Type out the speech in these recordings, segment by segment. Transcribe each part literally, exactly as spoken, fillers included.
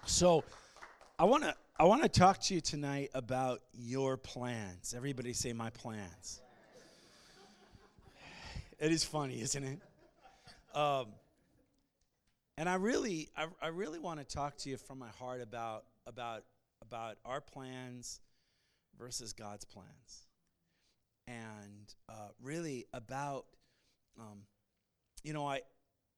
So I want to I want to talk to you tonight about your plans. Everybody say my plans. It is funny, isn't it? Um, and I really I, I really want to talk to you from my heart about about about our plans versus God's plans. And uh, really about um, you know, I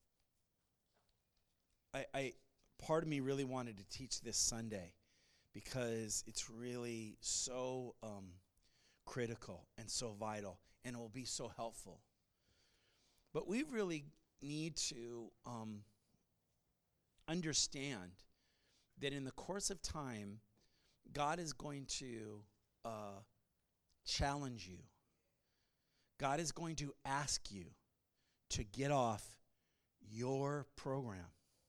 I I part of me really wanted to teach this Sunday because it's really so um, critical and so vital, and it will be so helpful. But we really need to um, understand that in the course of time, God is going to uh, challenge you. God is going to ask you to get off your program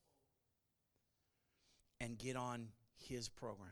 and get on his program.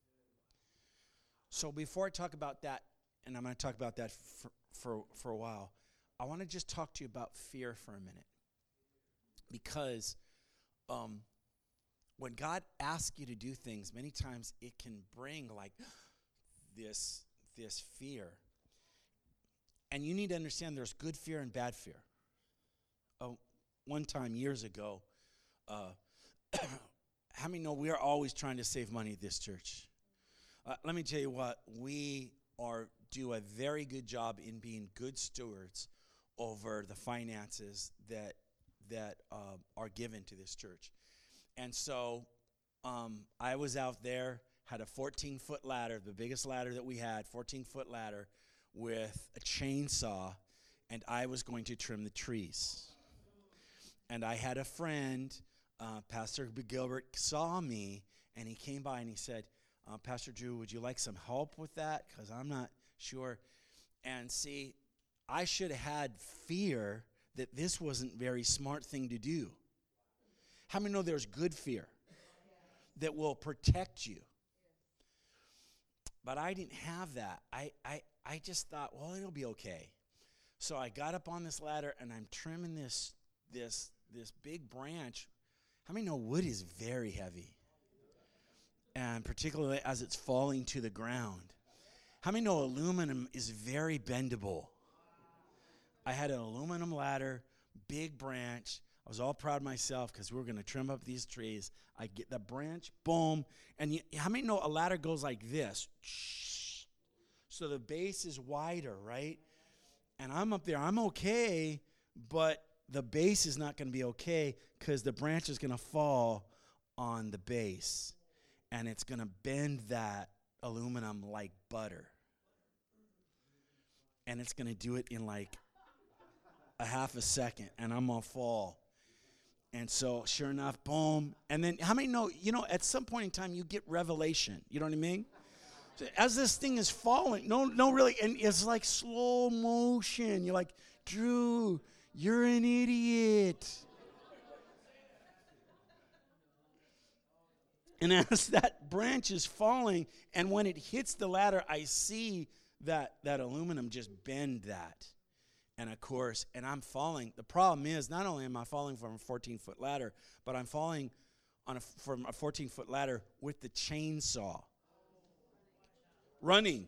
So before I talk about that, and I'm going to talk about that for, for, for a while, I want to just talk to you about fear for a minute. Because um, when God asks you to do things, many times it can bring like this, this fear. And you need to understand there's good fear and bad fear. Uh, one time years ago, uh, how many know we are always trying to save money at this church? Uh, let me tell you what, we are do a very good job in being good stewards over the finances that that uh, are given to this church. And so um, I was out there, had a fourteen-foot ladder, the biggest ladder that we had, fourteen-foot ladder with a chainsaw, and I was going to trim the trees. And I had a friend, uh, Pastor Gilbert, saw me, and he came by and he said, uh, Pastor Drew, would you like some help with that? Because I'm not sure. And see, I should have had fear that this wasn't a very smart thing to do. How many know there's good fear that will protect you? But I didn't have that. I, I, I just thought, well, it'll be okay. So I got up on this ladder, and I'm trimming this this this big branch. How many know wood is very heavy? And particularly as it's falling to the ground. How many know aluminum is very bendable? I had an aluminum ladder, big branch. I was all proud of myself because we were going to trim up these trees. I get the branch, boom. And you, how many know a ladder goes like this? So the base is wider, right? And I'm up there. I'm okay, but the base is not going to be okay because the branch is going to fall on the base. And it's going to bend that aluminum like butter. And it's going to do it in like a half a second, and I'm going to fall. And so, sure enough, boom. And then, how many know, you know, at some point in time, you get revelation. You know what I mean? So as this thing is falling, no, no, really, and it's like slow motion. You're like, Drew, you're an idiot. And as that branch is falling, and when it hits the ladder, I see that that aluminum just bend that. And of course, and I'm falling. The problem is, not only am I falling from a fourteen-foot ladder, but I'm falling on a, from a fourteen-foot ladder with the chainsaw. Running.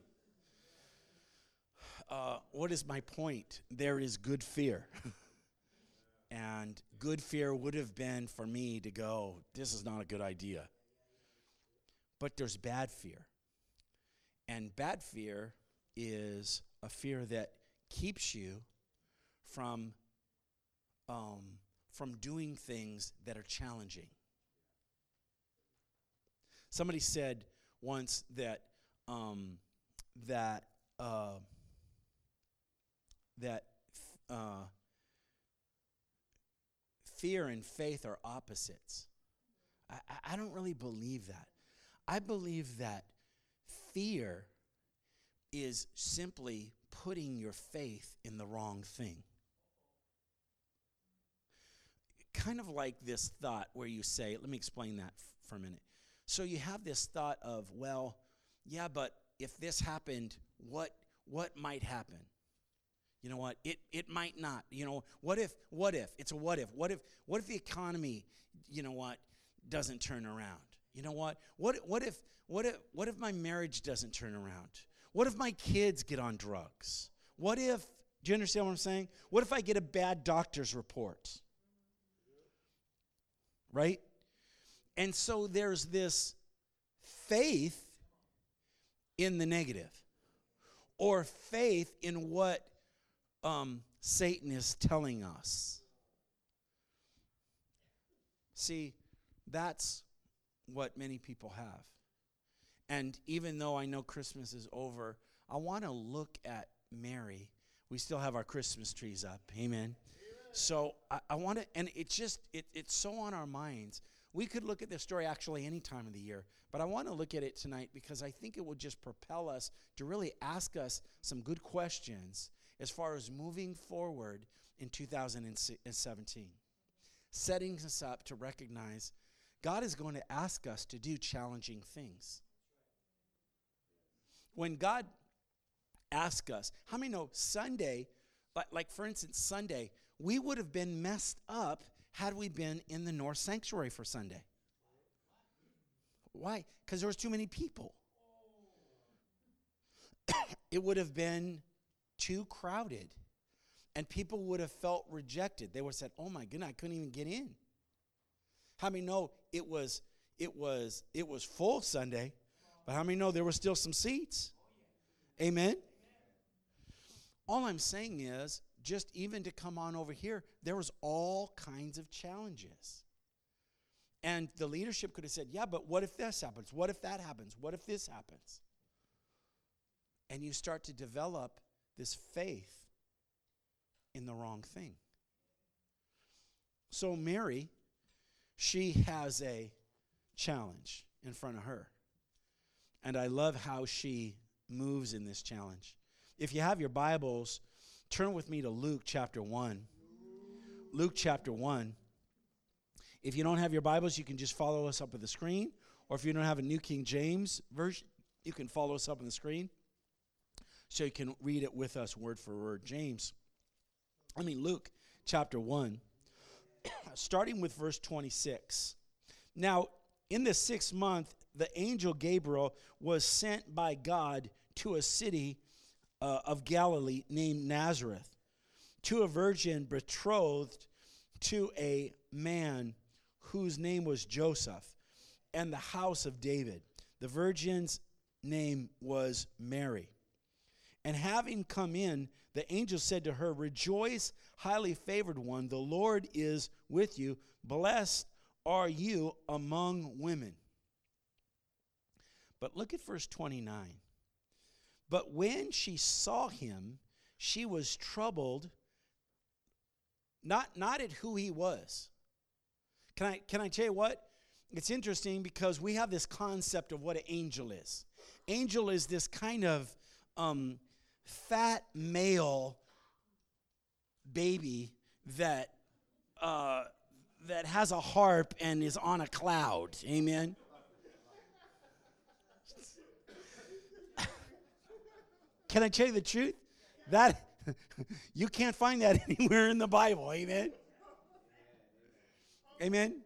Uh, what is my point? There is good fear. And good fear would have been for me to go, this is not a good idea. But there's bad fear. And bad fear is a fear that keeps you from um, from doing things that are challenging. Somebody said once that um, that uh, that uh, fear and faith are opposites. I, I don't really believe that. I believe that fear is simply putting your faith in the wrong thing. Kind of like this thought where you say, let me explain that f- for a minute. So you have this thought of, well, yeah, but if this happened, what what might happen? You know what? It it might not. You know, what if, what if? It's a what if. What if, what if the economy, you know what, doesn't turn around? You know what? What what if what if what if my marriage doesn't turn around? What if my kids get on drugs? What if, do you understand what I'm saying? What if I get a bad doctor's report? Right? And so there's this faith in the negative, or faith in what um, Satan is telling us. See, that's what many people have. And even though I know Christmas is over, I want to look at Mary. We still have our Christmas trees up. Amen. Amen. So I, I want to, and it's just, it, it's so on our minds. We could look at this story actually any time of the year, but I want to look at it tonight because I think it will just propel us to really ask us some good questions as far as moving forward in two thousand seventeen. Setting us up to recognize God is going to ask us to do challenging things. When God asks us, how many know Sunday, like, like for instance, Sunday, we would have been messed up had we been in the North Sanctuary for Sunday. Why? Because there was too many people. It would have been too crowded. And people would have felt rejected. They would have said, oh my goodness, I couldn't even get in. How many know it was it was it was full Sunday, but how many know there were still some seats? Amen. All I'm saying is, just even to come on over here, there was all kinds of challenges. And the leadership could have said, yeah, but what if this happens? What if that happens? What if this happens? And you start to develop this faith in the wrong thing. So Mary, she has a challenge in front of her. And I love how she moves in this challenge. If you have your Bibles, turn with me to Luke chapter one. Luke chapter one. If you don't have your Bibles, you can just follow us up on the screen. Or if you don't have a New King James version, you can follow us up on the screen. So you can read it with us word for word. James, I mean Luke chapter one, starting with verse twenty-six. Now, in the sixth month, the angel Gabriel was sent by God to a city uh, of Galilee named Nazareth, to a virgin betrothed to a man whose name was Joseph, and the house of David. The virgin's name was Mary. And having come in, the angel said to her, rejoice, highly favored one, the Lord is with you. Blessed are you among women. But look at verse twenty-nine. But when she saw him, she was troubled, not, not at who he was. Can I, can I tell you what? It's interesting because we have this concept of what an angel is. Angel is this kind of um, fat male baby that uh, that has a harp and is on a cloud. Amen. Can I tell you the truth? That you can't find that anywhere in the Bible. Amen. Amen.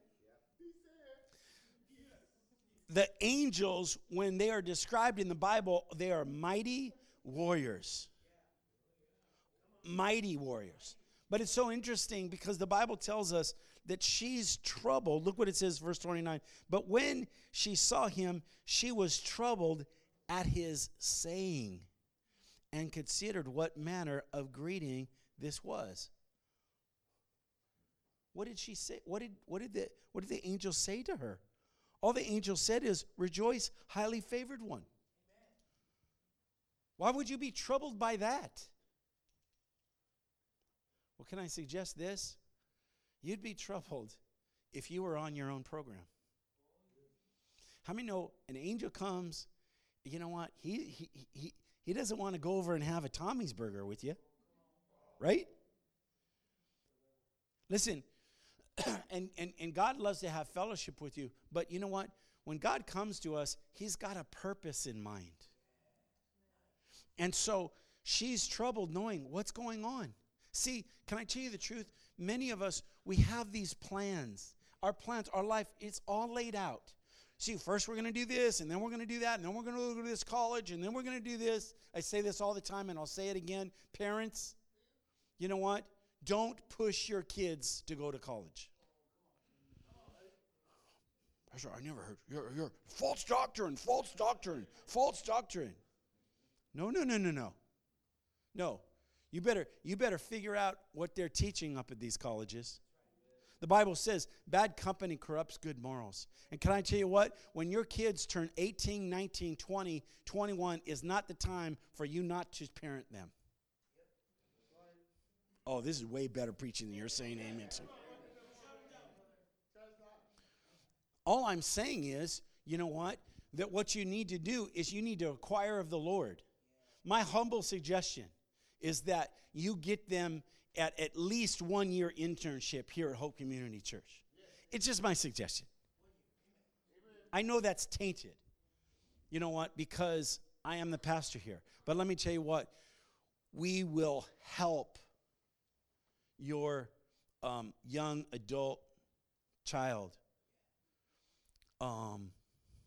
The angels, when they are described in the Bible, they are mighty warriors. Mighty warriors. But it's so interesting because the Bible tells us that she's troubled. Look what it says, verse twenty-nine. But when she saw him, she was troubled at his saying, and considered what manner of greeting this was. What did she say? What did what did the what did the angel say to her? All the angel said is, rejoice, highly favored one. Amen. Why would you be troubled by that? Well, can I suggest this? You'd be troubled if you were on your own program. How many know an angel comes, you know what? He he he he doesn't want to go over and have a Tommy's burger with you. Right? Listen, and, and, and God loves to have fellowship with you. But you know what? When God comes to us, he's got a purpose in mind. And so she's troubled knowing what's going on. See, can I tell you the truth? Many of us, we have these plans. Our plans, our life, it's all laid out. See, first we're going to do this, and then we're going to do that, and then we're going to go to this college, and then we're going to do this. I say this all the time, and I'll say it again. Parents, you know what? Don't push your kids to go to college. Pastor, I never heard. You're, you're false doctrine, false doctrine, false doctrine. No, no, no, no, no. No. You better, you better figure out what they're teaching up at these colleges. The Bible says bad company corrupts good morals. And can I tell you what? When your kids turn eighteen, nineteen, twenty, twenty-one is not the time for you not to parent them. Oh, this is way better preaching than you're saying amen to. All I'm saying is, you know what? That what you need to do is you need to acquire of the Lord. My humble suggestion is that you get them at at least one year internship here at Hope Community Church. It's just my suggestion. I know that's tainted. You know what? Because I am the pastor here. But let me tell you what. We will help your um, young adult child um,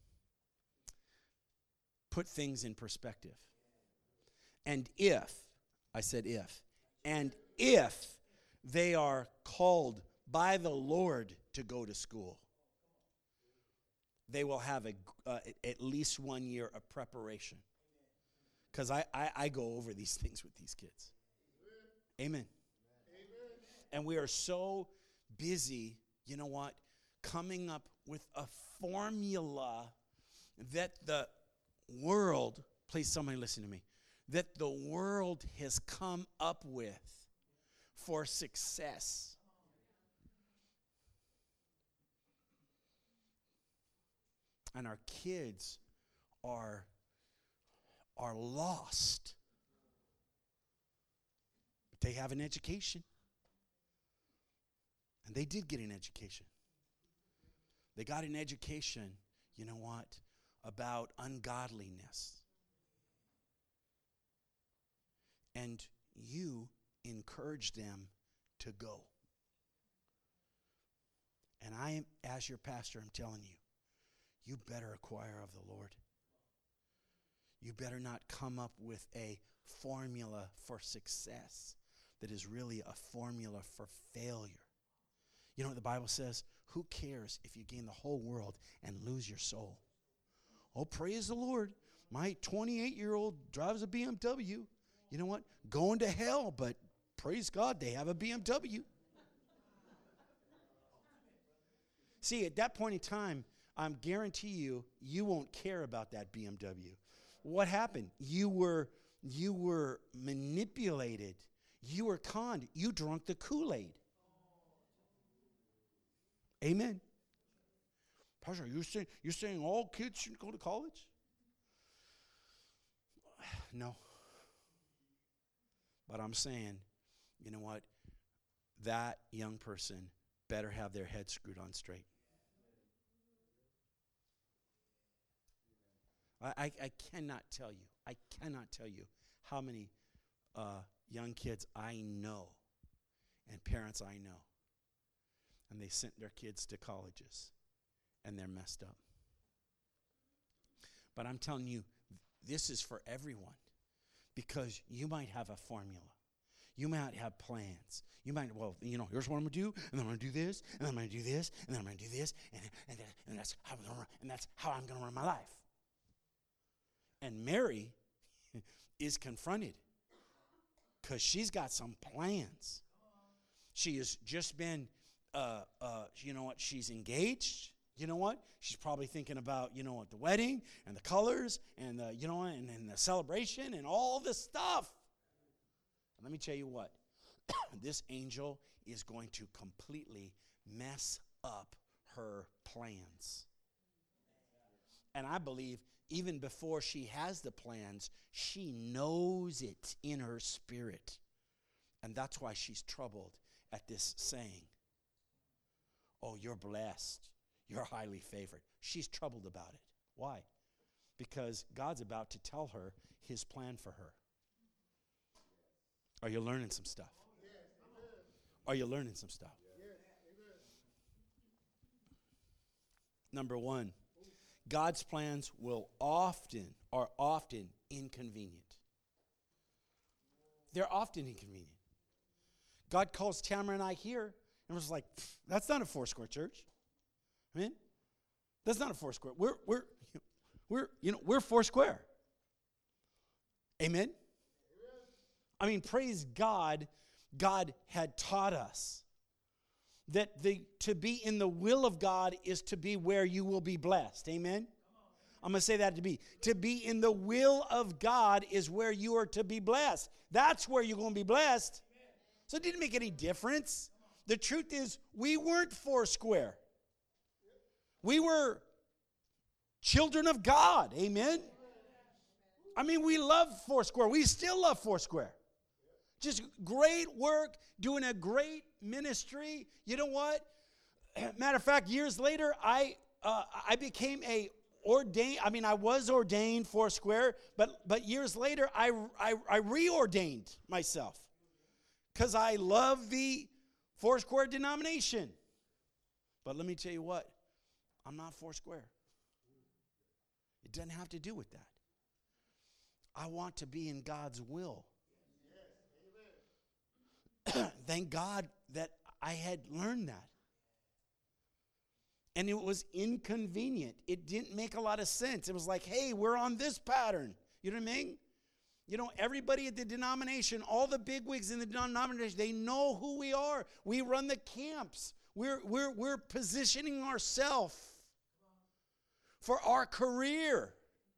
put things in perspective. And if, I said if, and if they are called by the Lord to go to school, they will have a, uh, at least one year of preparation. Because I, I, I go over these things with these kids. Amen. Amen. And we are so busy, you know what, coming up with a formula that the world, please somebody listen to me, that the world has come up with for success. And our kids are, are lost. But they have an education. And they did get an education. They got an education, you know what, about ungodliness. And you encourage them to go. And I am, as your pastor, I'm telling you, you better acquire of the Lord. You better not come up with a formula for success that is really a formula for failure. You know what the Bible says? Who cares if you gain the whole world and lose your soul? Oh, praise the Lord. My twenty-eight-year-old drives a B M W. You know what? Going to hell, but praise God, they have a B M W. See, at that point in time, I guarantee you, you won't care about that B M W. What happened? You were, you were manipulated. You were conned. You drank the Kool-Aid. Amen. Pastor, you're saying, you're saying all kids should go to college? No. But I'm saying, you know what? That young person better have their head screwed on straight. I, I, I cannot tell you, I cannot tell you how many uh, young kids I know and parents I know, and they sent their kids to colleges, and they're messed up. But I'm telling you, this is for everyone, because you might have a formula. You might have plans. You might, well, you know, here's what I'm going to do, and then I'm going to do this, and then I'm going to do this, and then I'm going to do this, and, and, and, that's how I'm gonna run, and that's how I'm going to run my life. And Mary is confronted because she's got some plans. She has just been, uh, uh, you know what, she's engaged. You know what? She's probably thinking about, you know what, the wedding and the colors and the, you know, and, and the celebration and all this stuff. And let me tell you what, this angel is going to completely mess up her plans. And I believe even before she has the plans, she knows it in her spirit. And that's why she's troubled at this saying, oh, you're blessed. You're highly favored. She's troubled about it. Why? Because God's about to tell her his plan for her. Are you learning some stuff? Are you learning some stuff? Number one, God's plans will often, are often inconvenient. They're often inconvenient. God calls Tamara and I here and was like, that's not a four-square church. Amen? That's not a four-square. We're, we're, we're, you know, we're four-square. Amen? I mean, praise God, God had taught us that the to be in the will of God is to be where you will be blessed. Amen? I'm going to say that to be. To be in the will of God is where you are to be blessed. That's where you're going to be blessed. So it didn't make any difference. The truth is, we weren't four-square. We were children of God. Amen? I mean, we love Foursquare. We still love Foursquare. Just great work, doing a great ministry. You know what? Matter of fact, years later, I uh, I became a ordained. I mean, I was ordained Foursquare, but but years later, I I, I reordained myself because I love the Foursquare denomination. But let me tell you what, I'm not Foursquare. It doesn't have to do with that. I want to be in God's will. Thank God that I had learned that. And it was inconvenient. It didn't make a lot of sense. It was like, hey, we're on this pattern. You know what I mean? You know, everybody at the denomination, all the bigwigs in the denomination, they know who we are. We run the camps. We're, we're, we're positioning ourselves for our career.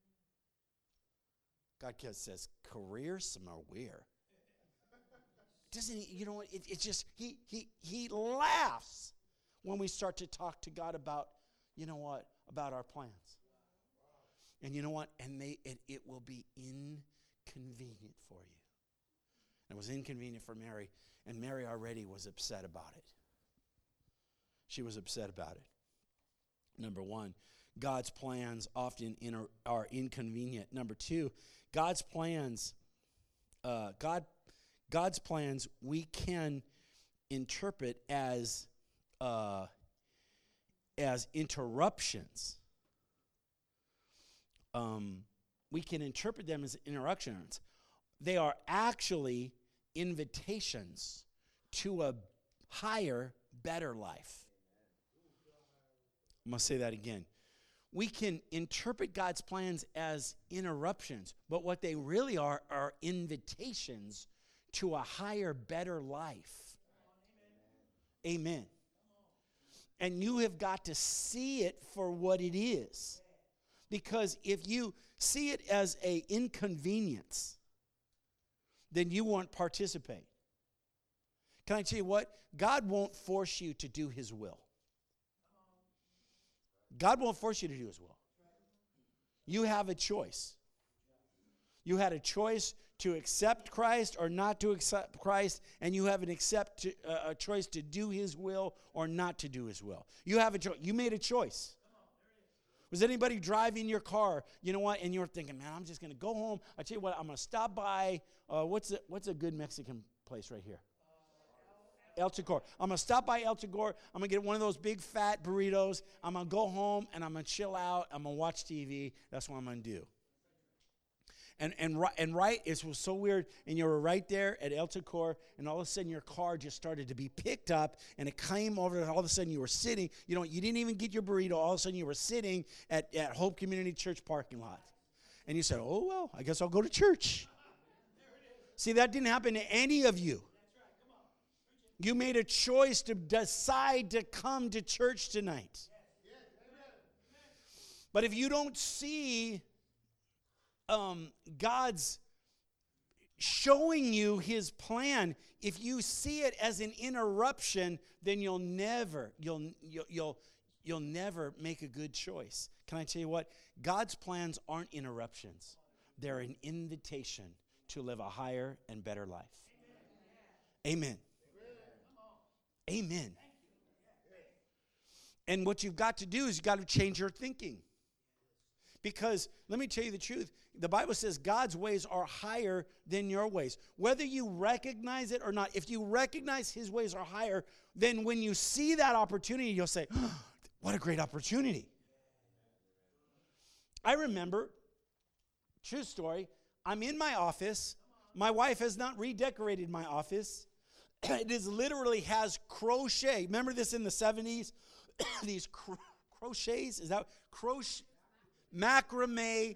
God says, career somewhere. Doesn't he, you know what, it, it's just, he, he, he laughs when we start to talk to God about, you know what, about our plans. And you know what, and they, it, it will be inconvenient for you. And it was inconvenient for Mary, and Mary already was upset about it. She was upset about it. Number one, God's plans often in are, are inconvenient. Number two, God's plans, uh, God, God's plans we can interpret as uh, as interruptions. Um, we can interpret them as interruptions. They are actually invitations to a higher, better life. I'm going to say that again. We can interpret God's plans as interruptions, but what they really are are invitations to a higher, better life. Amen. Amen. And you have got to see it for what it is. Because if you see it as an inconvenience, then you won't participate. Can I tell you what? God won't force you to do his will. God won't force you to do his will. You have a choice. You had a choice to accept Christ or not to accept Christ, and you have an accept to, uh, a choice to do his will or not to do his will. You have a choice. You made a choice. Was anybody driving your car, you know what, and you're thinking, man, I'm just going to go home. I tell you what, I'm going to stop by, uh, what's, a, what's a good Mexican place right here? El Tagore. I'm going to stop by El Tagore. I'm going to get one of those big fat burritos. I'm going to go home, and I'm going to chill out. I'm going to watch T V. That's what I'm going to do. And and and right, it was so weird, and you were right there at El Tagore, and all of a sudden your car just started to be picked up, and it came over, and all of a sudden you were sitting, you know, you didn't even get your burrito, all of a sudden you were sitting at, at Hope Community Church parking lot. And you said, oh, well, I guess I'll go to church. See, that didn't happen to any of you. You made a choice to decide to come to church tonight. But if you don't see um, God's showing you his plan, if you see it as an interruption, then you'll never, you'll, you'll, you'll, you'll never make a good choice. Can I tell you what? God's plans aren't interruptions. They're an invitation to live a higher and better life. Amen. Amen. Amen. And what you've got to do is you've got to change your thinking. Because let me tell you the truth. The Bible says God's ways are higher than your ways. Whether you recognize it or not, if you recognize his ways are higher, then when you see that opportunity, you'll say, oh, what a great opportunity. I remember, true story, I'm in my office. My wife has not redecorated my office. It is literally has crochet. Remember this in the seventies? These cro- crochets, is that crochet? Macrame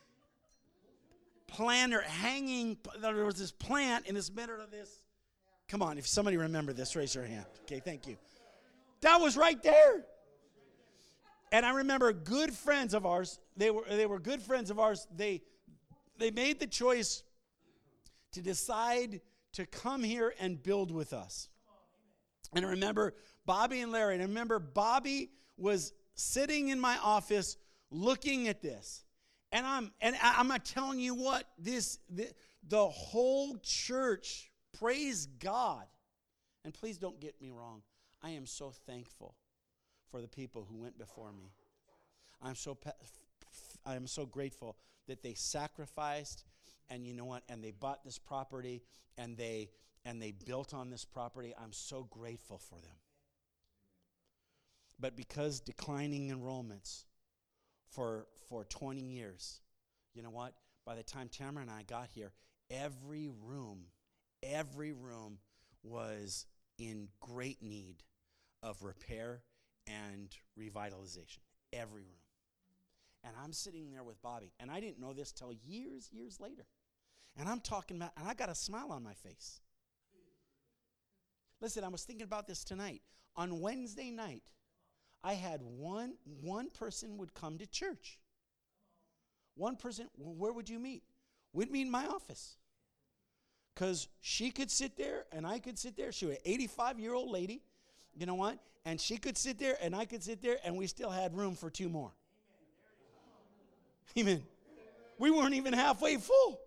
planter hanging. There was this plant in this middle of this. Come on, if somebody remember this, raise your hand. Okay, thank you. That was right there. And I remember good friends of ours, they were they were good friends of ours. They they made the choice to decide to come here and build with us. And I remember Bobby and Larry. And I remember Bobby was sitting in my office looking at this. And I'm and I'm not telling you what, this, this the whole church, praise God. And please don't get me wrong. I am so thankful for the people who went before me. I'm so I am so grateful that they sacrificed, and you know what? And they bought this property, and they and they built on this property. I'm so grateful for them. But because declining enrollments for for twenty years, you know what? By the time Tamara and I got here, every room, every room was in great need of repair and revitalization. Every room. And I'm sitting there with Bobby, and I didn't know this till years, years later. And I'm talking about, and I got a smile on my face. Listen, I was thinking about this tonight. On Wednesday night, I had one, one person would come to church. One person, well, where would you meet? We'd meet in my office. Because she could sit there, and I could sit there. She was an eighty-five-year-old lady, you know what? And she could sit there, and I could sit there, and we still had room for two more. Amen. We weren't even halfway full.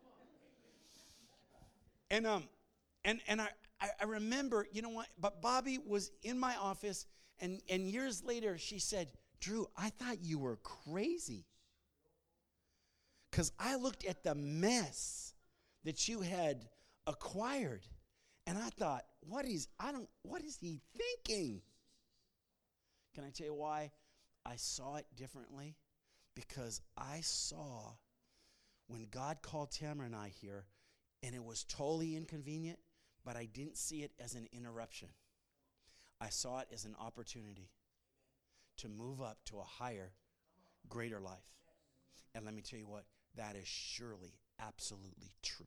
And um, and and I, I remember, you know what? But Bobby was in my office, and, and years later, she said, Drew, I thought you were crazy. Because I looked at the mess that you had acquired, and I thought, what is, I don't, what is he thinking? Can I tell you why I saw it differently? Because I saw when God called Tamara and I here, and it was totally inconvenient, but I didn't see it as an interruption. I saw it as an opportunity to move up to a higher, greater life. And let me tell you what, that is surely absolutely true.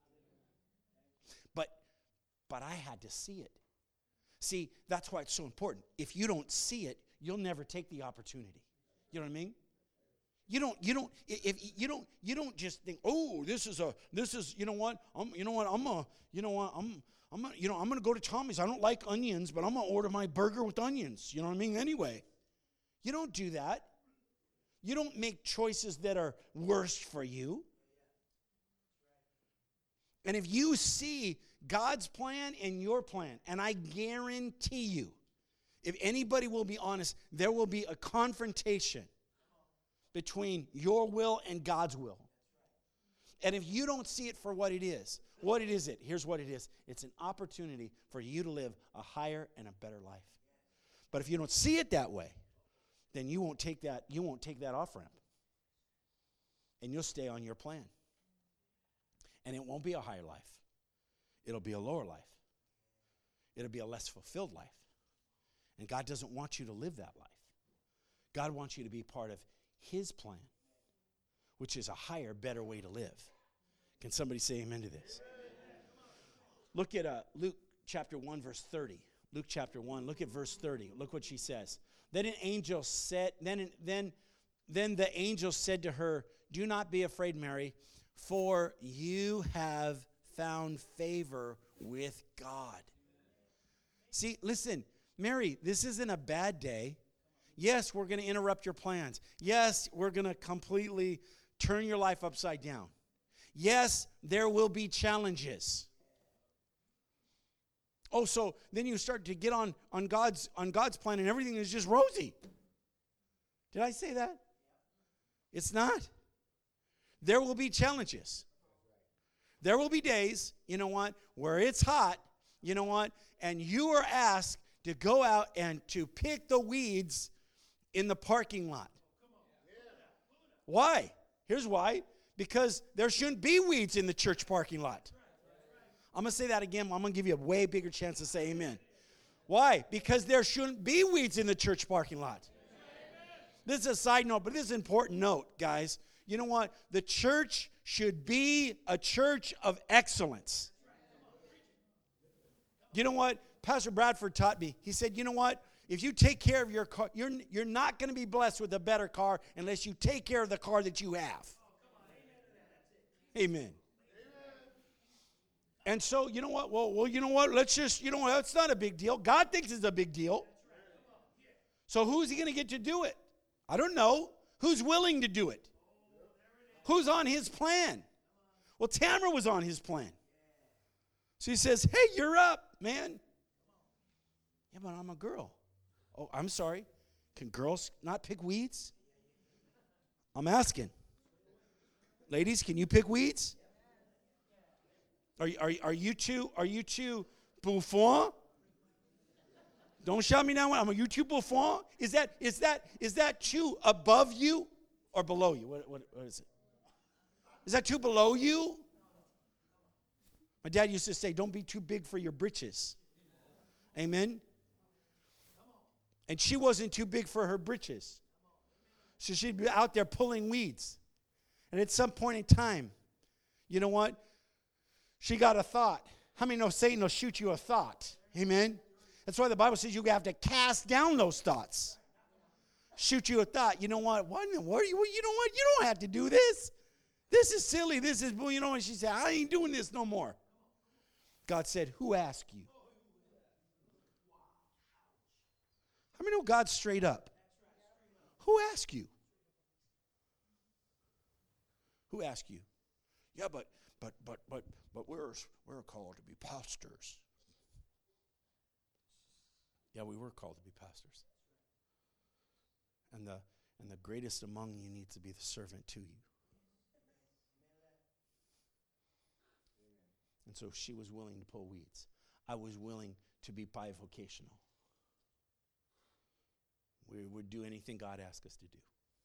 But but I had to see it. See, that's why it's so important. If you don't see it, you'll never take the opportunity. You know what I mean? You don't, you don't, if you don't, you don't just think, oh, this is a, this is, you know what, I'm, you know what, I'm a, you know what, I'm, I'm, a, you know, I'm going to go to Tommy's. I don't like onions, but I'm going to order my burger with onions. You know what I mean? Anyway, you don't do that. You don't make choices that are worse for you. And if you see God's plan and your plan, and I guarantee you, if anybody will be honest, there will be a confrontation between your will and God's will. And if you don't see it for what it is, what it is it? Here's what it is. It's an opportunity for you to live a higher and a better life. But if you don't see it that way, then you won't take that, you won't take that off ramp. And you'll stay on your plan. And it won't be a higher life. It'll be a lower life. It'll be a less fulfilled life. And God doesn't want you to live that life. God wants you to be part of His plan, which is a higher, better way to live. Can somebody say amen to this? Look at uh, Luke chapter one, verse thirty. Luke chapter one, look at verse thirty. Look what she says. Then an angel said, then, then, then the angel said to her, do not be afraid, Mary, for you have found favor with God. See, listen, Mary, this isn't a bad day. Yes, we're going to interrupt your plans. Yes, we're going to completely turn your life upside down. Yes, there will be challenges. Oh, so then you start to get on, on God's on God's plan and everything is just rosy. Did I say that? It's not. There will be challenges. There will be days, you know what, where it's hot, you know what, and you are asked to go out and to pick the weeds in the parking lot. Why? Here's why. Because there shouldn't be weeds in the church parking lot. I'm going to say that again. I'm going to give you a way bigger chance to say amen. Why? Because there shouldn't be weeds in the church parking lot. This is a side note, but this is an important note, guys. You know what? The church should be a church of excellence. You know what? Pastor Bradford taught me. He said, you know what? If you take care of your car, you're, you're not going to be blessed with a better car unless you take care of the car that you have. Amen. And so, you know what? Well, well, you know what? Let's just, you know what? That's not a big deal. God thinks it's a big deal. So who's he going to get to do it? I don't know. Who's willing to do it? Who's on his plan? Well, Tamara was on his plan. So he says, hey, you're up, man. Yeah, but I'm a girl. Oh, I'm sorry. Can girls not pick weeds? I'm asking. Ladies, can you pick weeds? Are, are, are you two, are you two bouffon? Don't shout me down. I'm a you two bouffon? Is that, is that, is that two above you or below you? What, what, what is it? Is that two below you? My dad used to say, don't be too big for your britches. Amen? And she wasn't too big for her britches. So she'd be out there pulling weeds. And at some point in time, you know what? She got a thought. How many know Satan will shoot you a thought? Amen? That's why the Bible says you have to cast down those thoughts. Shoot you a thought. You know what? What in the world? You know what? You don't have to do this. This is silly. This is, you know, and she said, I ain't doing this no more. God said, who asked you? How many know God's straight up? Who asked you? Who asked you? Yeah, but, but, but, but, but we're, we're called to be pastors. Yeah, we were called to be pastors. And the, and the greatest among you needs to be the servant to you. And so she was willing to pull weeds. I was willing to be bivocational. We would do anything God asked us to do.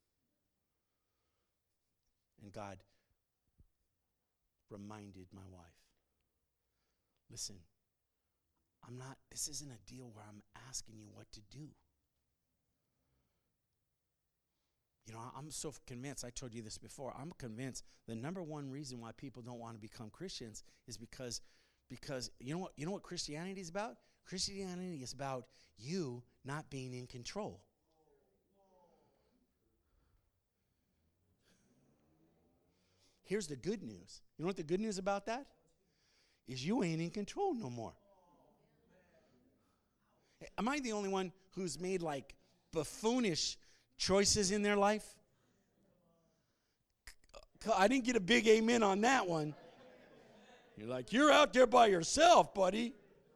And God reminded my wife, listen, I'm not, this isn't a deal where I'm asking you what to do. You know, I'm so convinced, I told you this before, I'm convinced the number one reason why people don't want to become Christians is because, because you know what, you know what Christianity is about? Christianity is about you not being in control. Here's the good news. You know what the good news about that? Is you ain't in control no more. Am I the only one who's made like buffoonish choices in their life? I didn't get a big amen on that one. You're like, you're out there by yourself, buddy.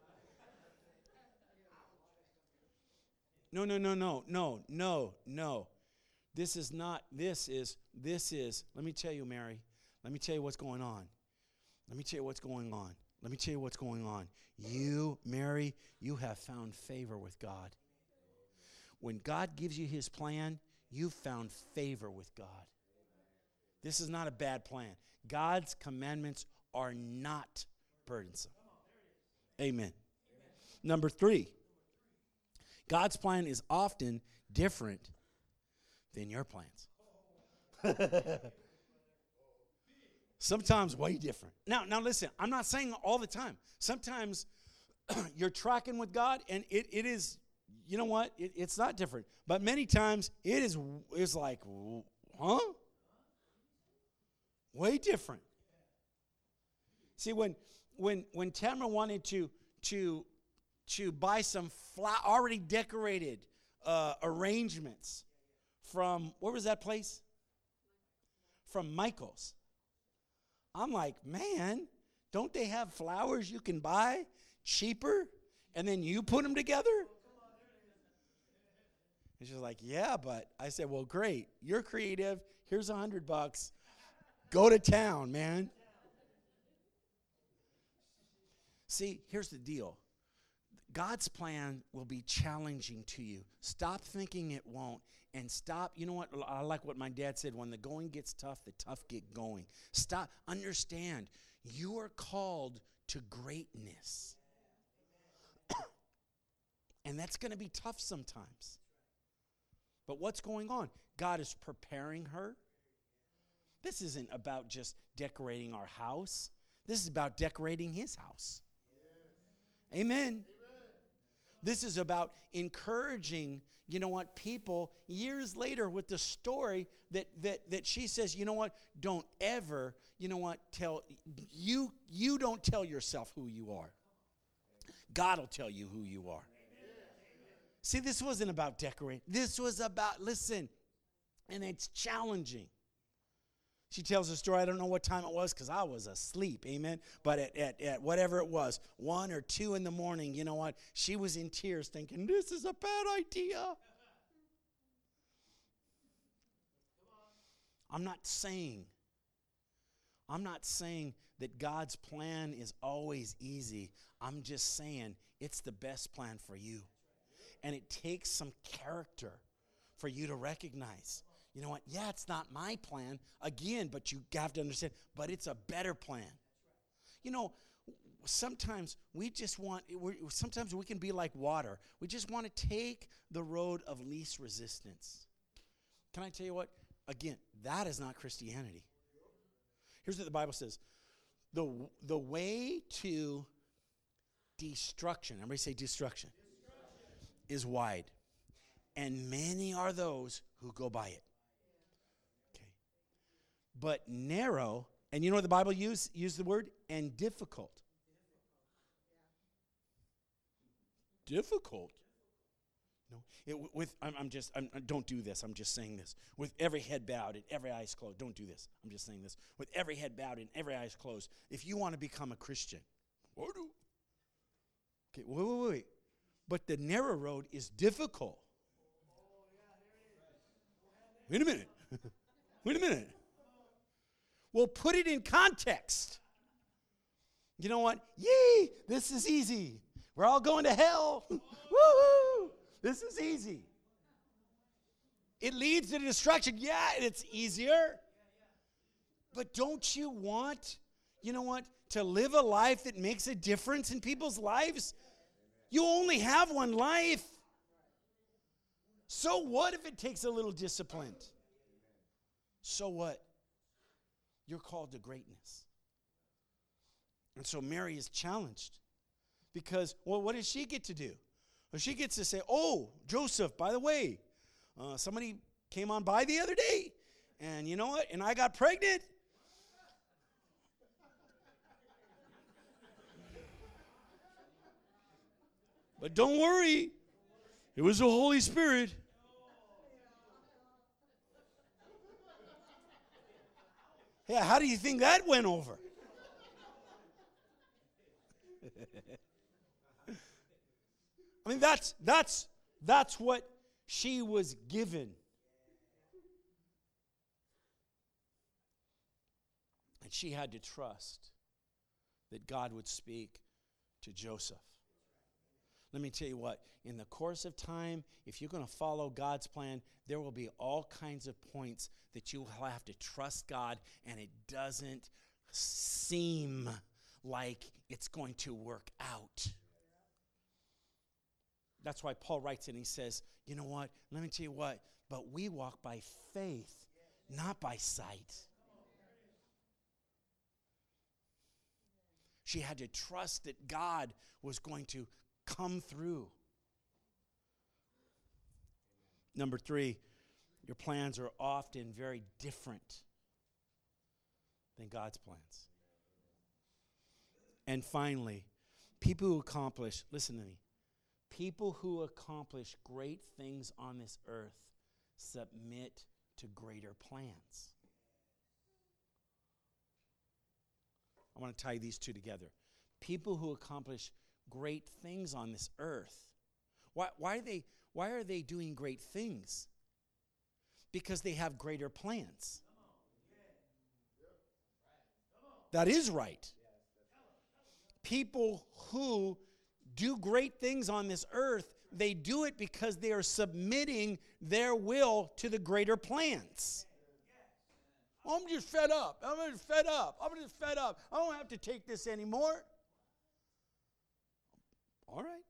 No, no, no, no, no, no, no. This is not, this is, this is, let me tell you, Mary, let me tell you what's going on. Let me tell you what's going on. Let me tell you what's going on. You, Mary, you have found favor with God. When God gives you his plan, you've found favor with God. This is not a bad plan. God's commandments are not burdensome. Amen. Number three, God's plan is often different than your plans. Sometimes way different. Now, now listen, I'm not saying all the time. Sometimes you're tracking with God and it, it is, you know what? It, it's not different. But many times it is it's like, huh? Way different. See, when when when Tamara wanted to to to buy some fla- already decorated uh, arrangements from, where was that place? From Michael's. I'm like, man, don't they have flowers you can buy cheaper and then you put them together? And she's like, yeah, but I said, well, great. You're creative. Here's a hundred bucks. Go to town, man. See, here's the deal. God's plan will be challenging to you. Stop thinking it won't. And stop, you know what, I like what my dad said, when the going gets tough, the tough get going. Stop, understand, you are called to greatness. And that's going to be tough sometimes. But what's going on? God is preparing her. This isn't about just decorating our house. This is about decorating his house. Yes. Amen. Amen. This is about encouraging, you know what, people years later with the story that that that she says, you know what, don't ever, you know what, tell you you don't tell yourself who you are. God will tell you who you are. See, this wasn't about decorating. This was about, listen, and it's challenging. She tells a story, I don't know what time it was because I was asleep, amen? But at, at, at whatever it was, one or two in the morning, you know what? She was in tears thinking, this is a bad idea. I'm not saying, I'm not saying that God's plan is always easy. I'm just saying it's the best plan for you. And it takes some character for you to recognize, you know what, yeah, it's not my plan, again, but you have to understand, but it's a better plan. You know, sometimes we just want, we're, sometimes we can be like water. We just want to take the road of least resistance. Can I tell you what? Again, that is not Christianity. Here's what the Bible says. The, the way to destruction, everybody say destruction, is wide, and many are those who go by it. Okay, but narrow, and you know what the Bible use use the word, and difficult. Difficult. No, it, with I'm, I'm just I'm, don't do this. I'm just saying this. With every head bowed and every eyes closed, don't do this. I'm just saying this. With every head bowed and every eyes closed, if you want to become a Christian, what do? Okay, wait, wait, wait. But the narrow road is difficult. Wait a minute. Wait a minute. Well, put it in context. You know what? Yee, this is easy. We're all going to hell. Woo-hoo. This is easy. It leads to destruction. Yeah, it's easier. But don't you want, you know what, to live a life that makes a difference in people's lives? You only have one life. So what if it takes a little discipline? So what? You're called to greatness. And so Mary is challenged because, well, what does she get to do? Well, she gets to say, oh, Joseph, by the way, uh, somebody came on by the other day, and you know what? And I got pregnant. But don't worry, it was the Holy Spirit. Yeah, how do you think that went over? I mean, that's that's that's what she was given. And she had to trust that God would speak to Joseph. Let me tell you what, in the course of time, if you're going to follow God's plan, there will be all kinds of points that you will have to trust God, and it doesn't seem like it's going to work out. That's why Paul writes and he says, you know what, let me tell you what, but we walk by faith, not by sight. She had to trust that God was going to come through. Number three, your plans are often very different than God's plans. And finally, people who accomplish, listen to me, people who accomplish great things on this earth submit to greater plans. I want to tie these two together. People who accomplish great things on this earth. Why, why are they, why are they doing great things? Because they have greater plans. That is right. People who do great things on this earth, they do it because they are submitting their will to the greater plans. I'm just fed up. I'm just fed up. I'm just fed up. I don't have to take this anymore. All right.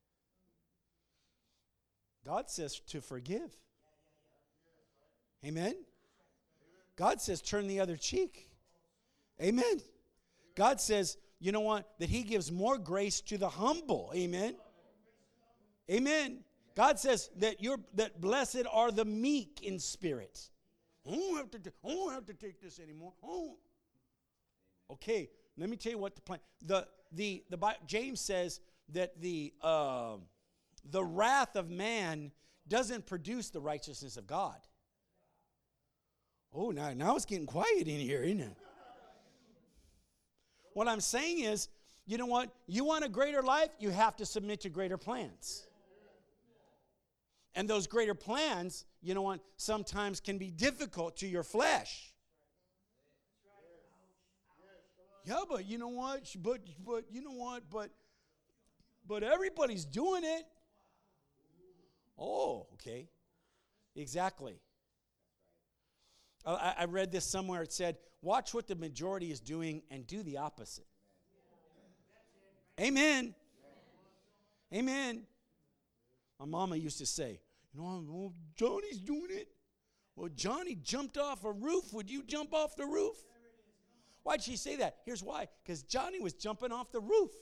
God says to forgive. Amen. God says turn the other cheek. Amen. God says, you know what? That he gives more grace to the humble. Amen. Amen. God says that you're that blessed are the meek in spirit. I don't have to, do, I don't have to take this anymore. Oh. Okay, let me tell you what the plan. The the the James says that the uh, the wrath of man doesn't produce the righteousness of God. Oh, now now it's getting quiet in here, isn't it? What I'm saying is, you know what? You want a greater life, you have to submit to greater plans. And those greater plans, you know what, sometimes can be difficult to your flesh. Yeah, but you know what? But but you know what? But but everybody's doing it. Oh, okay. Exactly. I, I read this somewhere. It said, watch what the majority is doing and do the opposite. Amen. Amen. My mama used to say, you know, well, Johnny's doing it. Well, Johnny jumped off a roof. Would you jump off the roof? Why'd she say that? Here's why. Because Johnny was jumping off the roof.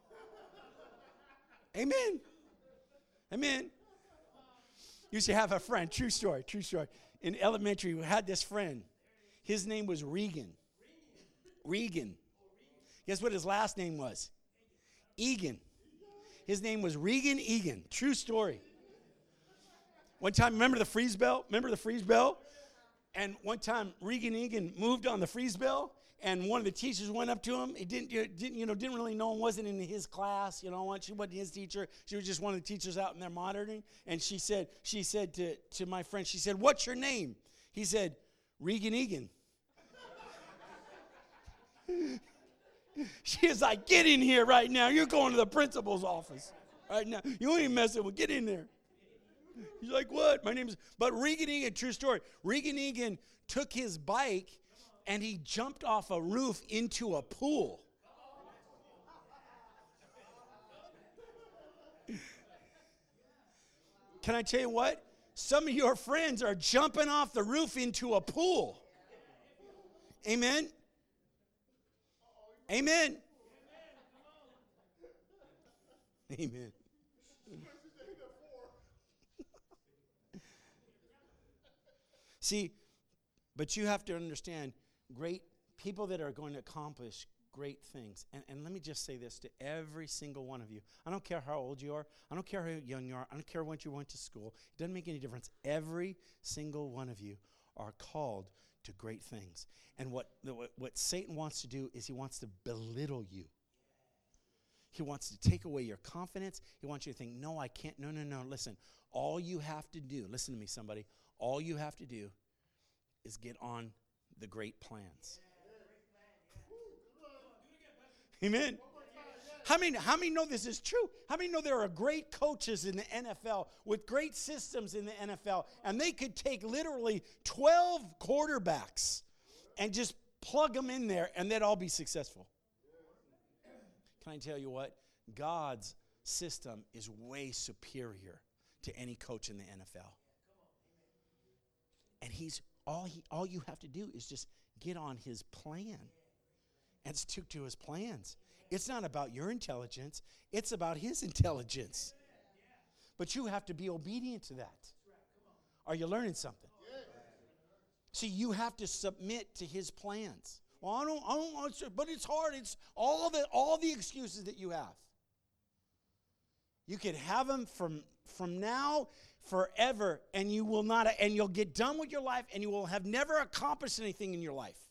Amen. Amen. Used to have a friend, true story, true story. In elementary, we had this friend. His name was Regan. Regan. Guess what his last name was? Egan. His name was Regan Egan. True story. One time, remember the freeze bell? Remember the freeze bell? And one time, Regan Egan moved on the freeze bell, and one of the teachers went up to him. He didn't, didn't, you know, didn't really know him, wasn't in his class. You know, she wasn't his teacher. She was just one of the teachers out in there monitoring. And she said, she said to, to my friend, she said, "What's your name?" He said, "Regan Egan." She is like, "Get in here right now. You're going to the principal's office right now. You ain't messing with. Get in there." He's like, "What? My name is..." But Regan Egan, true story. Regan Egan took his bike and he jumped off a roof into a pool. Can I tell you what? Some of your friends are jumping off the roof into a pool. Amen? Amen. Amen. See, but you have to understand, great people that are going to accomplish great things. And, and let me just say this to every single one of you. I don't care how old you are. I don't care how young you are. I don't care when you went to school. It doesn't make any difference. Every single one of you are called to great things. And what, what, what Satan wants to do is he wants to belittle you. He wants to take away your confidence. He wants you to think, no, I can't. No, no, no. Listen, all you have to do, listen to me, somebody. All you have to do is get on the great plans. Amen. How many, how many know this is true? How many know there are great coaches in the N F L with great systems in the N F L, and they could take literally twelve quarterbacks and just plug them in there, and they'd all be successful? Can I tell you what? God's system is way superior to any coach in the N F L. And he's all he all you have to do is just get on his plan and stick to his plans. It's not about your intelligence, it's about his intelligence. But you have to be obedient to that. Are you learning something? See, you have to submit to his plans. Well, I don't I don't want to, but it's hard. It's all the all the excuses that you have. You could have them from from now forever, and you will not, and you'll get done with your life, and you will have never accomplished anything in your life.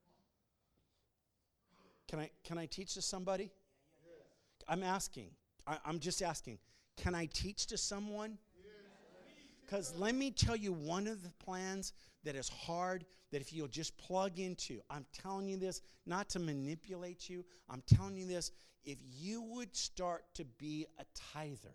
Can I can I teach to somebody? I'm asking. I, I'm just asking. Can I teach to someone? Because let me tell you one of the plans that is hard, that if you'll just plug into, I'm telling you this, not to manipulate you, I'm telling you this, if you would start to be a tither,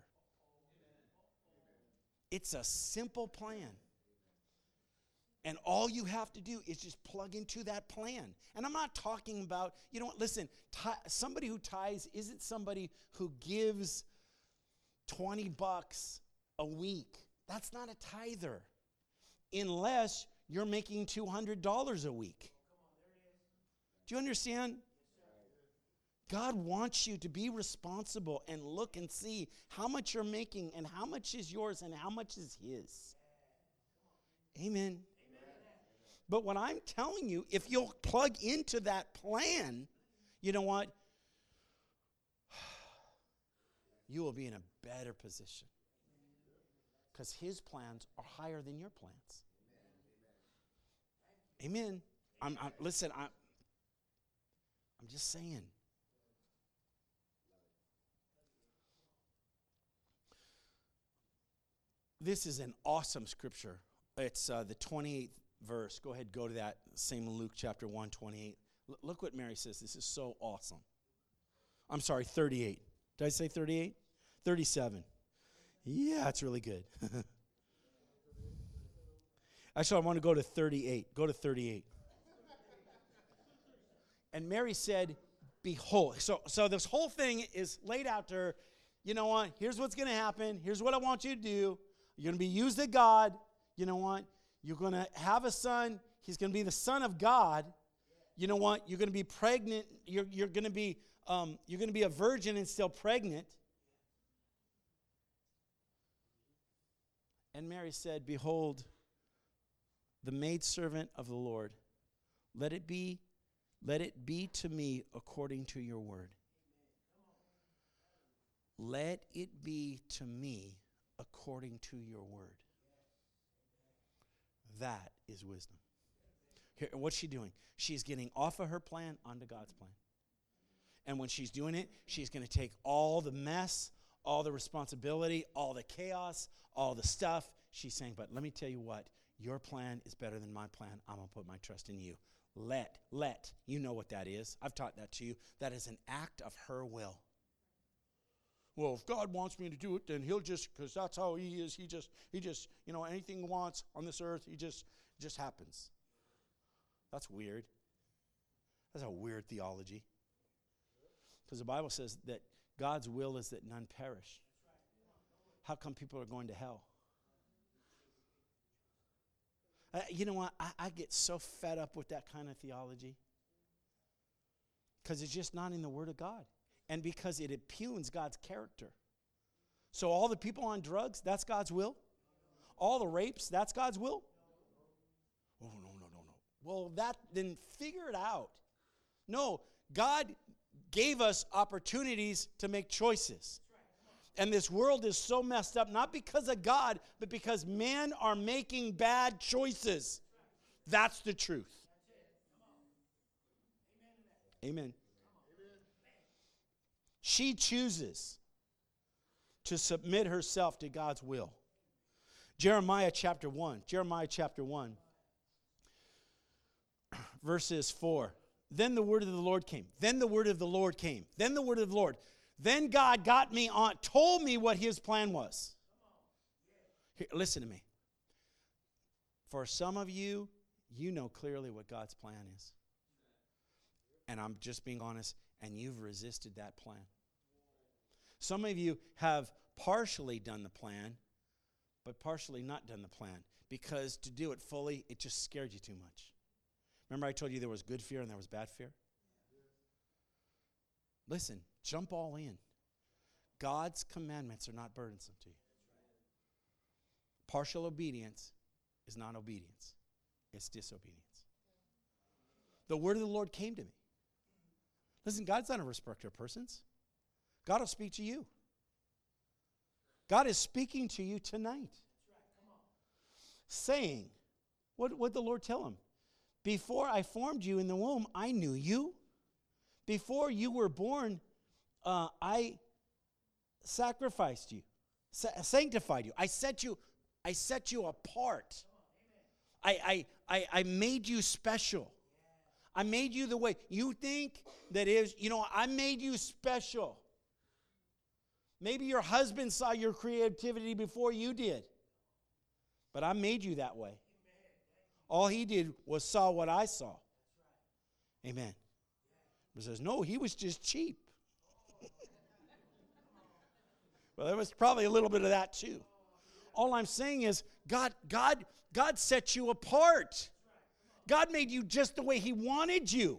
it's a simple plan. And all you have to do is just plug into that plan. And I'm not talking about, you know what, listen, t- somebody who tithes isn't somebody who gives twenty bucks a week. That's not a tither. Unless you're making two hundred dollars a week. Do you understand? God wants you to be responsible and look and see how much you're making and how much is yours and how much is His. Amen. But what I'm telling you, if you'll plug into that plan, you know what? You will be in a better position. Because His plans are higher than your plans. Amen. I'm, I'm, listen, I'm, I'm just saying. This is an awesome scripture. It's uh, the twenty-eighth verse. Go ahead, go to that same Luke chapter one, twenty-eight. L- look what Mary says. This is so awesome. I'm sorry, thirty-eight. Did I say thirty-eight? thirty-seven. Yeah, it's really good. Actually, I want to go to thirty-eight. Go to thirty-eight. And Mary said, behold. So, so this whole thing is laid out to her. You know what? Here's what's going to happen. Here's what I want you to do. You're going to be used of God. You know what? You're going to have a son. He's going to be the Son of God. You know what? You're going to be pregnant. You're, you're going to be um, you're going to be a virgin and still pregnant. And Mary said, behold, the maidservant of the Lord, let it be, let it be to me according to your word. Let it be to me according to your word. That is wisdom. Here, what's she doing? She's getting off of her plan onto God's plan. And when she's doing it, she's going to take all the mess, all the responsibility, all the chaos, all the stuff. She's saying, but let me tell you what, your plan is better than my plan. I'm going to put my trust in you. Let, let, you know what that is. I've taught that to you. That is an act of her will. Well, if God wants me to do it, then He'll just, because that's how He is. He just, He just, you know, anything He wants on this earth, He just, just happens. That's weird. That's a weird theology. Because the Bible says that God's will is that none perish. How come people are going to hell? Uh, you know what? I, I get so fed up with that kind of theology. Because it's just not in the Word of God. And because it impugns God's character. So all the people on drugs, that's God's will? All the rapes, that's God's will? Oh, no, no, no, no. Well, that, then figure it out. No, God gave us opportunities to make choices. And this world is so messed up, not because of God, but because men are making bad choices. That's the truth. Amen. She chooses to submit herself to God's will. Jeremiah chapter one. Jeremiah chapter one. Verses four. Then the word of the Lord came. Then the word of the Lord came. Then the word of the Lord. Then God got me on, told me what His plan was. Here, listen to me. For some of you, you know clearly what God's plan is. And I'm just being honest, and you've resisted that plan. Some of you have partially done the plan, but partially not done the plan. Because to do it fully, it just scared you too much. Remember I told you there was good fear and there was bad fear? Listen, jump all in. God's commandments are not burdensome to you. Partial obedience is not obedience. It's disobedience. The word of the Lord came to me. Listen, God's not a respecter of persons. God will speak to you. God is speaking to you tonight. Saying, what did the Lord tell him? Before I formed you in the womb, I knew you. Before you were born, uh, I sacrificed you, sa- sanctified you. I set you I set you apart. I, I, I, I made you special. I made you the way. You think that is, you know, I made you special. Maybe your husband saw your creativity before you did. But I made you that way. All he did was saw what I saw. Amen. He says, no, he was just cheap. Well, there was probably a little bit of that too. All I'm saying is, God, God, God set you apart. God made you just the way he wanted you.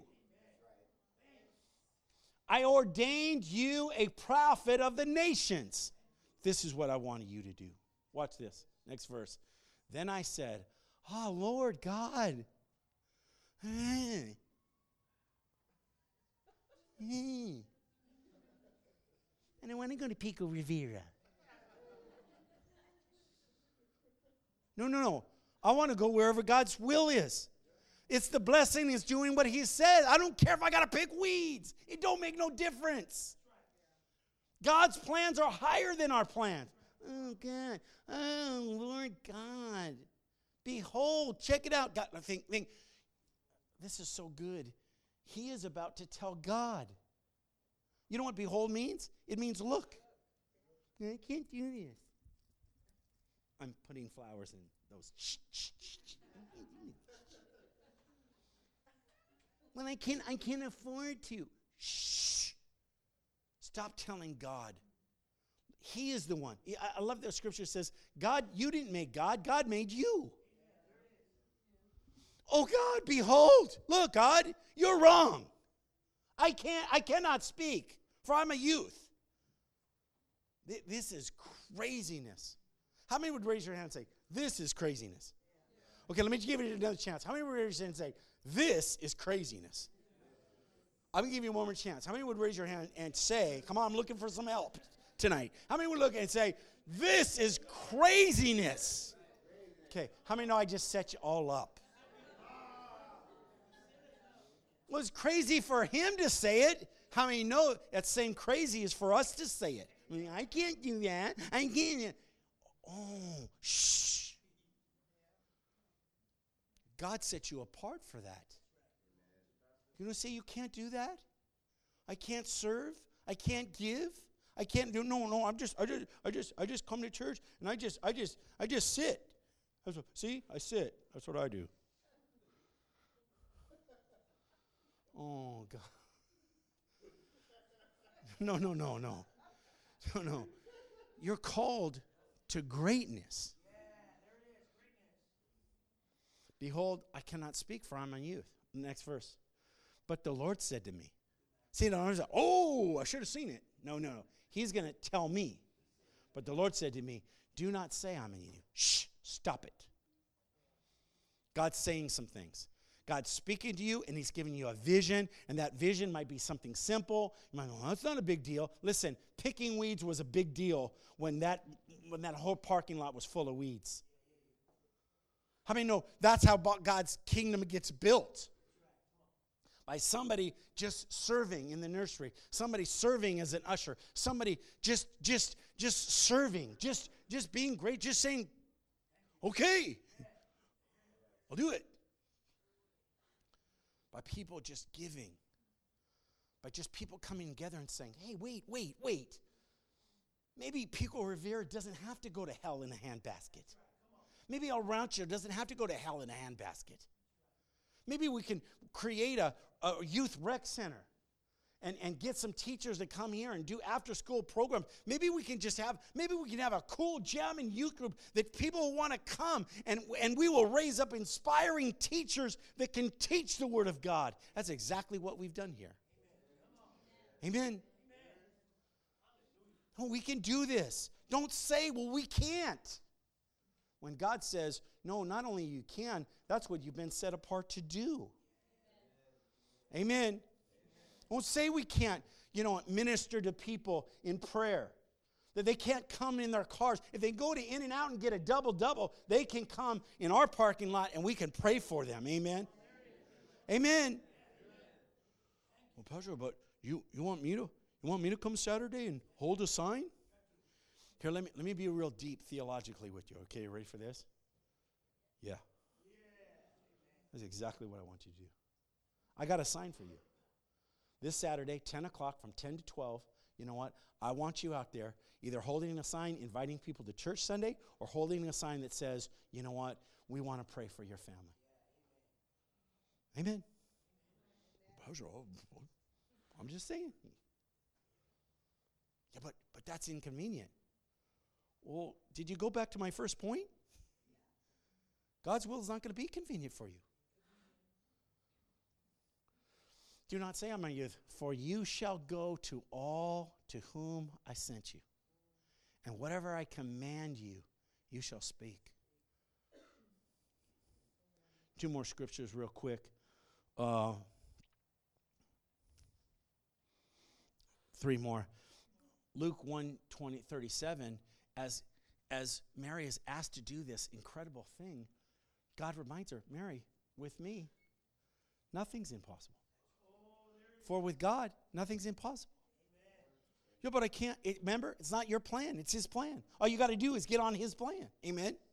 I ordained you a prophet of the nations. This is what I wanted you to do. Watch this. Next verse. Then I said, oh, Lord God. Hey. Hey. And I want to go to Pico Rivera. No, no, no. I want to go wherever God's will is. It's the blessing is doing what he says. I don't care if I got to pick weeds. It don't make no difference. God's plans are higher than our plans. Oh, God. Oh, Lord God. Behold, check it out. God, think, think, this is so good. He is about to tell God. You know what behold means? It means look. I can't do this. I'm putting flowers in those. Shh, shh, shh. Well, I can't, I can't afford to. Shh. Stop telling God. He is the one. I love that scripture says, God, you didn't make God. God made you. Oh, God, behold. Look, God, you're wrong. I can't, I cannot speak, for I'm a youth. This is craziness. How many would raise your hand and say, this is craziness? Okay, let me give you another chance. How many would raise your hand and say, this is craziness? I'm going to give you one more chance. How many would raise your hand and say, come on, I'm looking for some help tonight. How many would look and say, this is craziness? Okay, how many know I just set you all up? Well, it's crazy for him to say it. How many know that same crazy is for us to say it? I mean, I can't do that. I can't. Oh, shh. God set you apart for that. You don't say you can't do that? I can't serve? I can't give? I can't do no, no, I'm just I just I just I just come to church and I just I just I just sit. That's what, see? I sit. That's what I do. Oh God. No, no, no, no. No, no. You're called to greatness. Yeah, there it is, greatness. Behold, I cannot speak, for I'm a youth. Next verse. But the Lord said to me. See, the Lord's like, oh, I should have seen it. No, no, no. He's going to tell me. But the Lord said to me, do not say I'm a youth. Shh, stop it. God's saying some things. God's speaking to you, and he's giving you a vision, and that vision might be something simple. You might go, well, that's not a big deal. Listen, picking weeds was a big deal when that, when that whole parking lot was full of weeds. How many know that's how God's kingdom gets built? By somebody just serving in the nursery, somebody serving as an usher, somebody just just just serving, just just being great, just saying, okay, I'll do it. By people just giving, by just people coming together and saying, hey, wait, wait, wait. Maybe Pico Rivera doesn't have to go to hell in a handbasket. Maybe El Rancho doesn't have to go to hell in a handbasket. Maybe we can create a, a youth rec center and, and get some teachers to come here and do after-school programs. Maybe we can just have, maybe we can have a cool jamming youth group that people want to come, and, and we will raise up inspiring teachers that can teach the Word of God. That's exactly what we've done here. Amen. Amen. Oh, we can do this. Don't say, well, we can't. When God says, no, not only you can, that's what you've been set apart to do. Amen. Don't say we can't, you know, minister to people in prayer. That they can't come in their cars. If they go to In-N-Out and get a double-double, they can come in our parking lot and we can pray for them. Amen. Amen. Well, Pastor, but you, you want me to you want me to come Saturday and hold a sign? Here, let me let me be real deep theologically with you. Okay, you ready for this? Yeah. That's exactly what I want you to do. I got a sign for you. This Saturday, ten o'clock, from ten to twelve, you know what? I want you out there either holding a sign inviting people to church Sunday or holding a sign that says, you know what? We want to pray for your family. Amen. I'm just saying. Yeah, but, but that's inconvenient. Well, did you go back to my first point? God's will is not going to be convenient for you. Do not say, I'm my youth, for you shall go to all to whom I sent you. And whatever I command you, you shall speak. Two more scriptures real quick. Uh, three more. Luke one, twenty, thirty-seven, as, as Mary is asked to do this incredible thing, God reminds her, Mary, with me, nothing's impossible. For with God, nothing's impossible. Yeah, but I can't, it, remember, it's not your plan, it's his plan. All you got to do is get on his plan. Amen? Amen?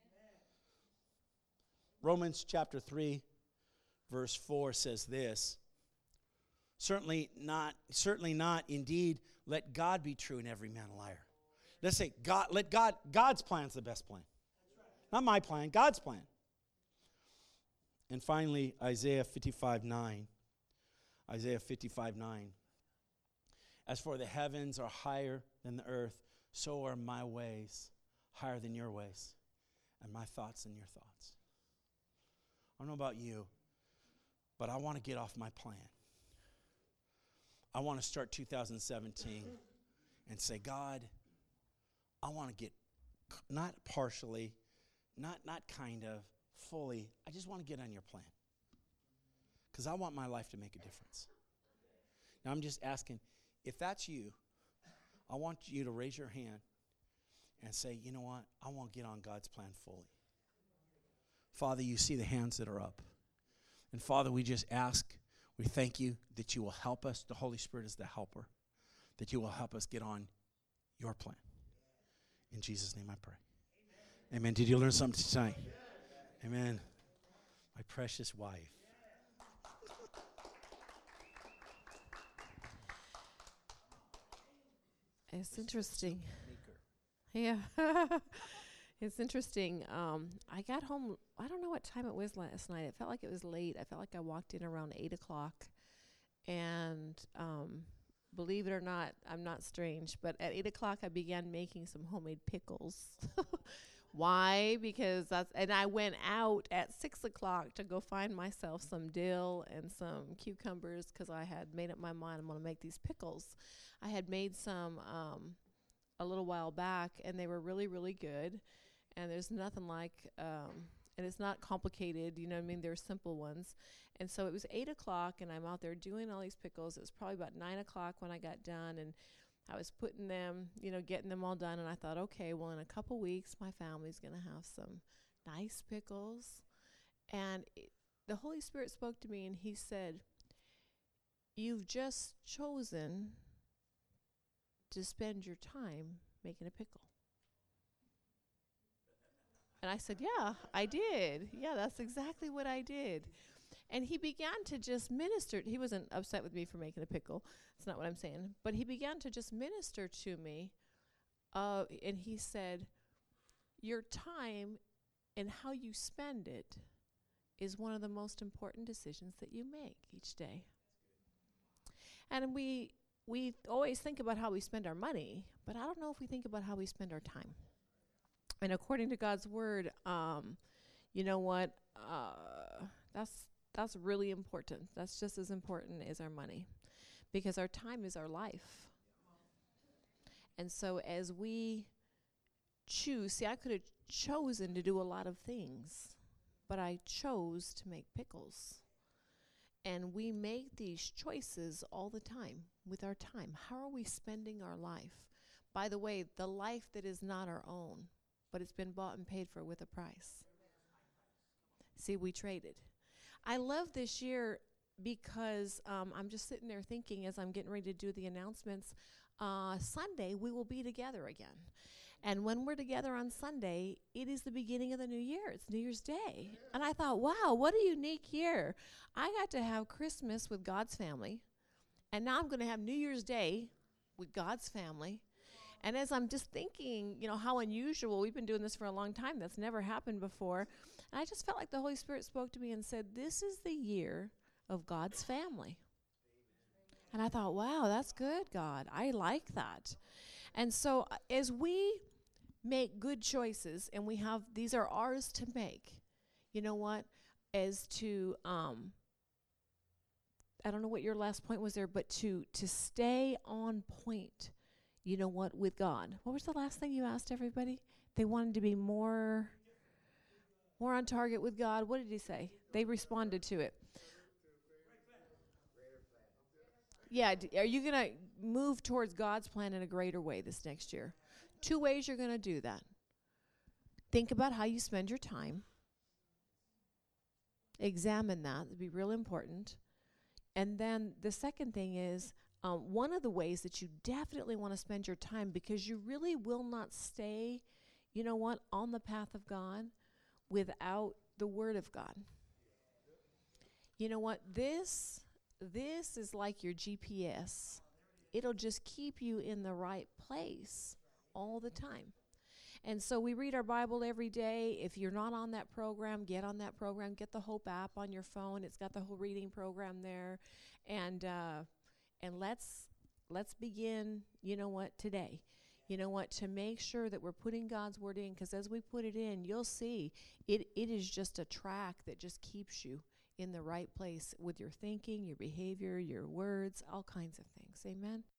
Romans chapter three, verse four says this, Certainly not, certainly not, indeed, let God be true and every man a liar. Let's say, God, let God, God's plan's the best plan. Not my plan, God's plan. And finally, Isaiah fifty-five nine. Isaiah fifty-five nine. As for the heavens are higher than the earth, so are my ways higher than your ways, and my thoughts than your thoughts. I don't know about you, but I want to get off my plan. I want to start two thousand seventeen and say, God, I want to get, not partially, not, not kind of, fully, I just want to get on your plan. Because I want my life to make a difference. Now I'm just asking, if that's you, I want you to raise your hand and say, you know what, I want to get on God's plan fully. Father, you see the hands that are up. And Father, we just ask, we thank you that you will help us. The Holy Spirit is the helper. That you will help us get on your plan. In Jesus' name I pray. Amen. Amen. Did you learn something tonight? Amen. My precious wife. It's interesting. Yeah. It's interesting. Um, I got home, I don't know what time it was last night. It felt like it was late. I felt like I walked in around eight o'clock. And um, believe it or not, I'm not strange, but at eight o'clock I began making some homemade pickles. Why? Because that's, and I went out at six o'clock to go find myself some dill and some cucumbers because I had made up my mind I'm going to make these pickles. I had made some um, a little while back, and they were really, really good. And there's nothing like, um, and it's not complicated, you know what I mean? They're simple ones. And so it was eight o'clock, and I'm out there doing all these pickles. It was probably about nine o'clock when I got done, and I was putting them, you know, getting them all done. And I thought, okay, well, in a couple weeks, my family's going to have some nice pickles. And it, the Holy Spirit spoke to me, and he said, you've just chosen to spend your time making a pickle. And I said, yeah, I did. Yeah, that's exactly what I did. And he began to just minister. He wasn't upset with me for making a pickle. That's not what I'm saying. But he began to just minister to me. Uh, and he said, your time and how you spend it is one of the most important decisions that you make each day. And we we always think about how we spend our money, but I don't know if we think about how we spend our time. And according to God's word, um, you know what? Uh, that's that's really important. That's just as important as our money, because our time is our life. And so as we choose, see, I could have chosen to do a lot of things, but I chose to make pickles. And we make these choices all the time with our time. How are we spending our life? By the way, the life that is not our own, but it's been bought and paid for with a price. See, we traded. I love this year because um, I'm just sitting there thinking as I'm getting ready to do the announcements, uh, Sunday we will be together again. And when we're together on Sunday, it is the beginning of the new year. It's New Year's Day. And I thought, wow, what a unique year. I got to have Christmas with God's family. And now I'm going to have New Year's Day with God's family. And as I'm just thinking, you know, how unusual, we've been doing this for a long time. That's never happened before. And I just felt like the Holy Spirit spoke to me and said, this is the year of God's family. And I thought, wow, that's good, God. I like that. And so uh, as we make good choices, and we have, these are ours to make, you know what, as to, um, I don't know what your last point was there, but to to stay on point, you know what, with God. What was the last thing you asked everybody? They wanted to be more, more on target with God. What did he say? They responded to it. Yeah, d- are you going to move towards God's plan in a greater way this next year? Two ways you're going to do that. Think about how you spend your time. Examine that. It'd be real important. And then the second thing is, um, one of the ways that you definitely want to spend your time, because you really will not stay, you know what, on the path of God without the Word of God. You know what, this... This is like your G P S. It'll just keep you in the right place all the time. And so we read our Bible every day. If you're not on that program, get on that program. Get the Hope app on your phone. It's got the whole reading program there. And uh, and let's let's begin, you know what, today. You know what, to make sure that we're putting God's Word in, because as we put it in, you'll see it it is just a track that just keeps you in the right place with your thinking, your behavior, your words, all kinds of things. Amen.